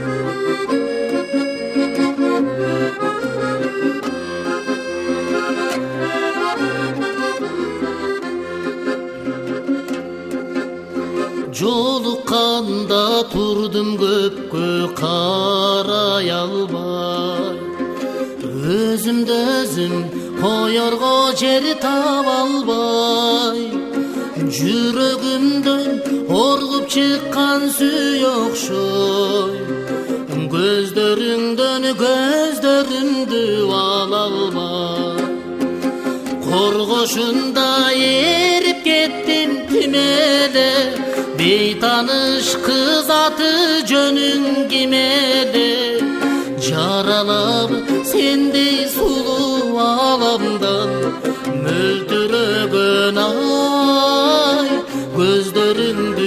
Жолукканда турдум көпкө карай албай, өзүмдү өзүм коерго жер таба албай, жүрөгүмдөн оргуп чыккан сүй окшой, көздөрүңдөн көздөрүмдү ала албай, коргошунда эрип кеттим ким эле, бейтаныш кыз аты жөнүң ким эле, жаралап сендей сулуу аламдан мөлтүрөгөн ай, көздөрүңдү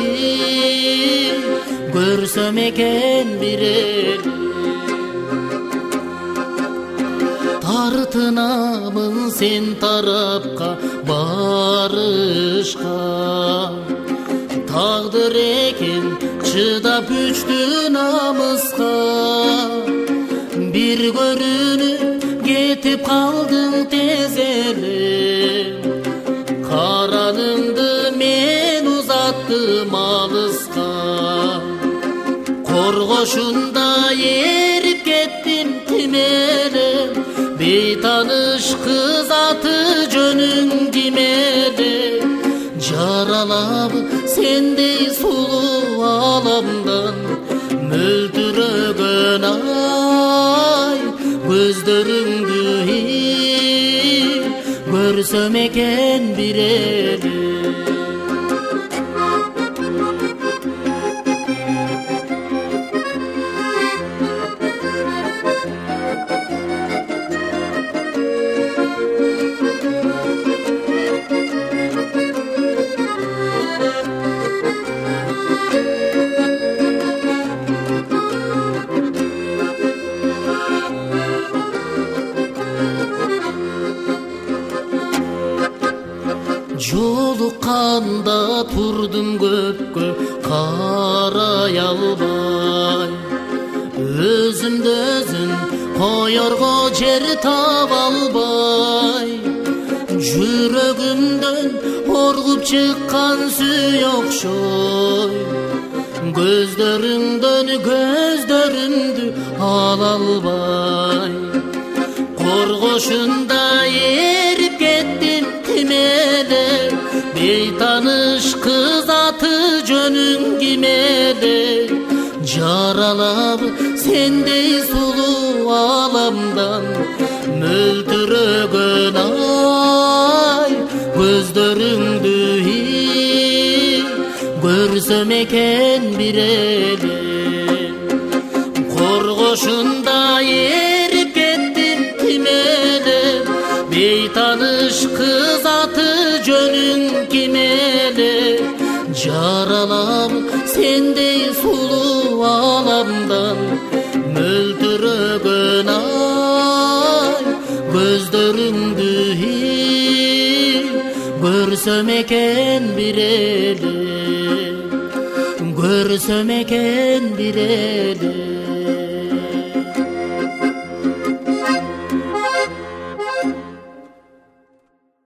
көрсөм экен бир эле, тартынамын сен тарапка барышка, тагдыр экен чыдап күчтүү намыска, бир көрүнүп кетип калдың тез эле, караныңды мен узаттым алыска, коргошунда эрип кеттим ким эле, бейтаныш кыз аты жөнүң ким эле, жаралап сендей сулуу аламдан мөлтүрөгөн ай, көздөрүңдү көрсөм экен бир эле. Жолукканда турдум көпкө карай албай, өзүмдү өзүм коерго жер таба албай, жүрөгүмдөн оргуп чыккан сүй окшой, көздөрүңдөн көздөрүмдү ала албай, коргошунда эрип кеттим ким эле, бейтаныш кыз аты жөнүң ким эле, жаралап сендей сулуу аламдан мөлтүрөгөн ай, көздөрүңдү көрсөм экен бир эле, коргошунда эрип кеттим ким эле, бейтаныш кыз аты жөнүң ким эле, жаралап сендей сулуу аламдан мөлтүрөгөн ай, көздөрүңдү көрсөм экен бир эле, көрсөм экен бир эле.